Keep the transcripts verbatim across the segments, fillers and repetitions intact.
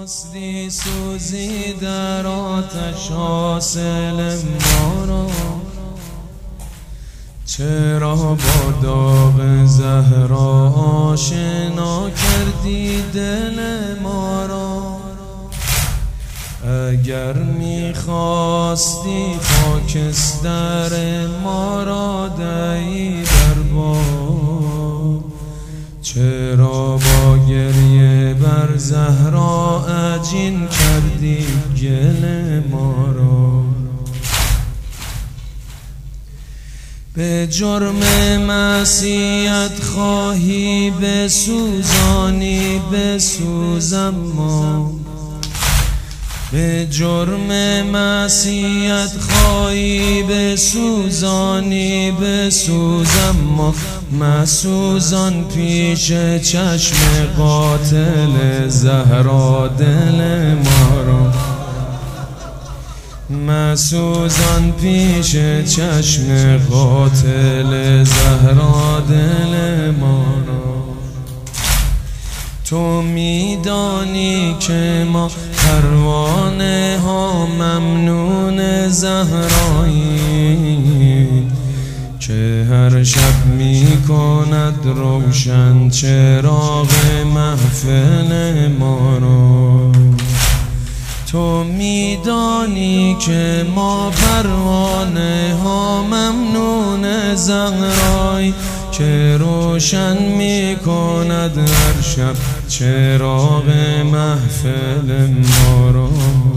میخواستی سوزی در آتش حاصل ما را، چرا با داغ زهرا آشنا کردی دل ما را؟ اگر میخواستی خاکستر ما را دهی در باد، چرا با گریه بر زهرا عجین کردی گل ما را؟ به جرم معصیت خواهی بسوزانی بسوزم ما، به جرم معصیت خواهی بسوزانی بسوزم ما. مسوزان پیش چشم قاتل زهرا دل ما را، مسوزان پیش چشم قاتل زهرا دل ما را. تو میدانی که ما پروانه ها ممنون زهرایی، که هر شب می کند روشن چراغ محفل ما را. تو میدانی که ما پروانه ها ممنون زهرایی، که روشن می کند هر شب چراغ محفل ما را.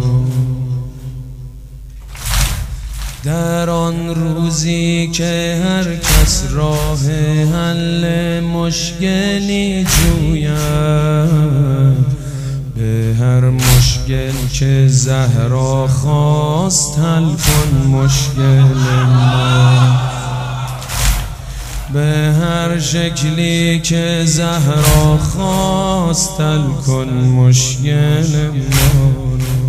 در آن روزی که هر کس راه حل مشکلی جوید، به هر مشکل که زهرا خواست حل کن مشکل ما. به هر شکلی که زهرا خواست حل کن مشکل ما.